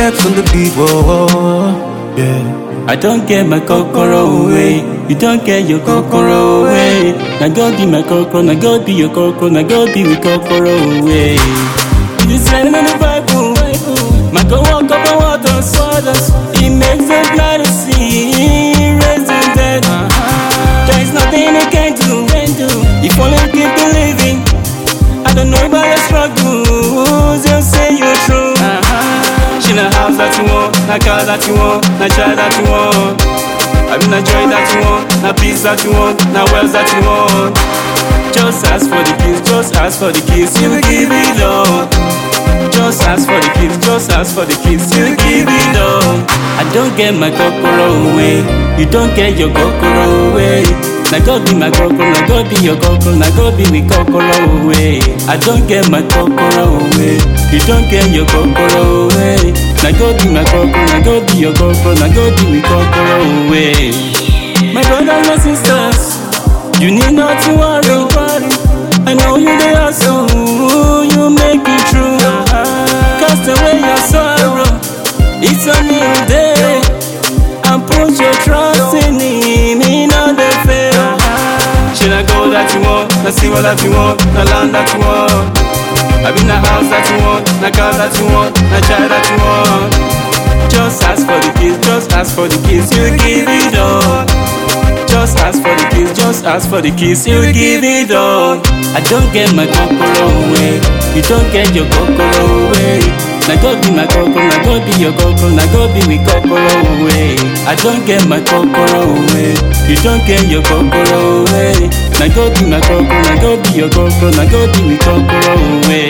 X on the beat, whoa, yeah. I don't get my kokoro away. You don't get your kokoro away. Now God be my kokoro, now God be your kokoro, now God be with kokoro away. It is written in the Bible. My God walk up on waters, He makes the blind to see, raise the dead. There is nothing He can do. If only you keep believing. I don't know about your struggles, you'll say you're true. She na house that you want, na car that you want, na child that you want. I mean na joy that you want, na peace that you want, na wealth that you want. Just ask for the keys, just ask for the keys, you will give it all. Just ask for the keys, just ask for the keys, you will give it all. I don't get my kokoro away, you don't get your kokoro away. Na God be my kokoro, na God be your kokoro, na God be with kokoro away. I don't get my kokoro away, you don't get your kokoro away. Na God be my kokoro, na God be your kokoro, na God be with kokoro away. My brothers and sisters, you need not to worry. I know you dey hustle, you make it true. Cast away your sorrow, it's a new day, and put your trust in Him, He not dey fail. She na gold that you want, na silver that you want, na land that you want. I mean na house that you want, na car that you want, na child that you want. Just ask for the keys, just ask for the keys, you will give it all. Just ask for the keys, just ask for the keys, you will give it all. I don't get my kokoro away, you don't get your kokoro away. Na God be my kokoro, na God be your kokoro, na God be with kokoro away. I don't get my kokoro away, you don't get your kokoro away. Na God be my kokoro, na God be your kokoro, na God be with kokoro away.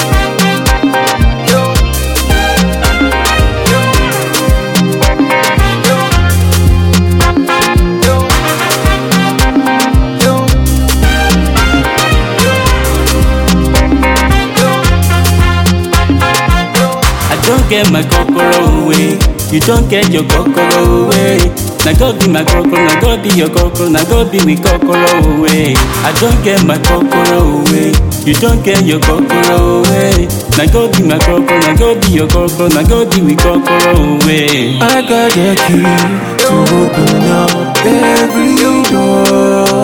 Don't get my kokoro away, you don't get your kokoro away. Na God be my kokoro, na God be your kokoro, na God be with kokoro away. I don't get my kokoro away, you don't get your kokoro away. Na God be my kokoro, na God be your kokoro, na God be with kokoro away. I got the key to open up every door.